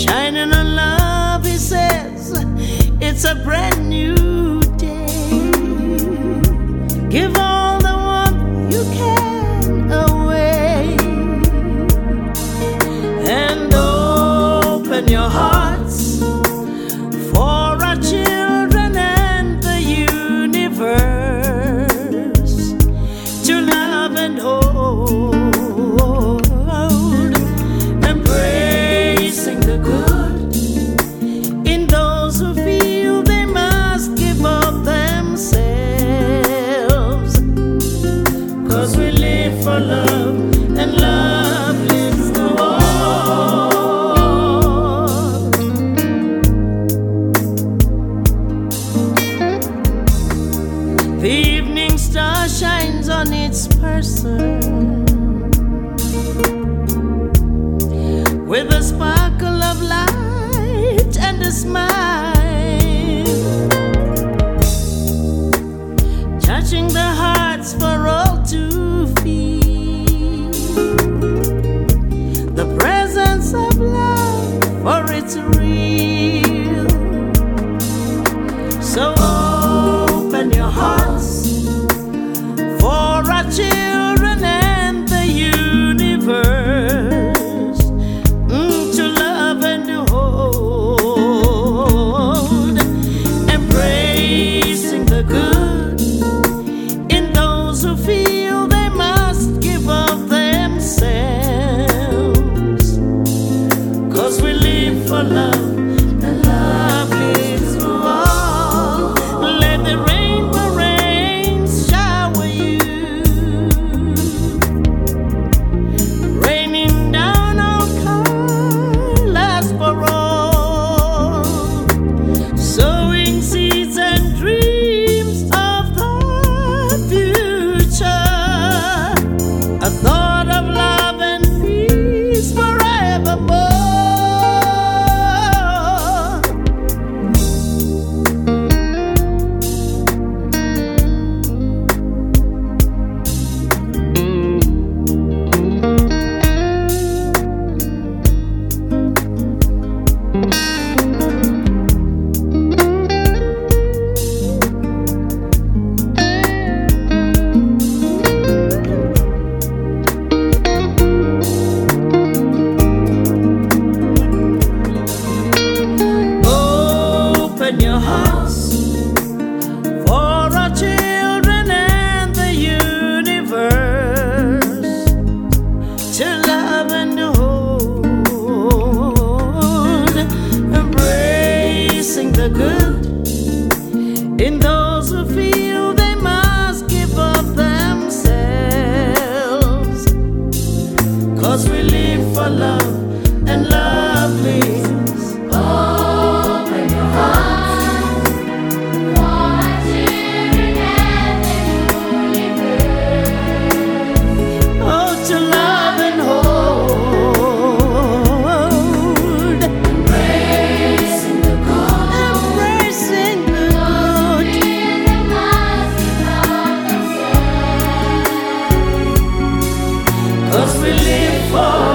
shining on love, he says, it's a brand new day. Give all the warmth you can away, and open your hearts for our children and the universe to love and hold, embracing the good in those who feel they must give up themselves. 'Cause we live for love, and love lives the world. The evening star shines on its person with a sparkle of light and a smile, touching the hearts for all to feel the presence of love, for it's real. So open your hearts for our children and the universe to love and to hold, embracing the good in those who feel they must give up themselves. 'Cause we live for love, and love lives for all. Let the rainbow rains shower you, raining down all colors for all, sowing seeds and dreams of the future, a thought of love and peace forevermore. Open your hearts for our children and the universe to love and to hold, embracing the good in those who feel they must give up themselves. 'Cause we live for love, and love lives. Open your heart for our children and the universe. Oh, to love and hold, Embracing the good, embracing the good. feel they must give up themselves. 'Cause we live for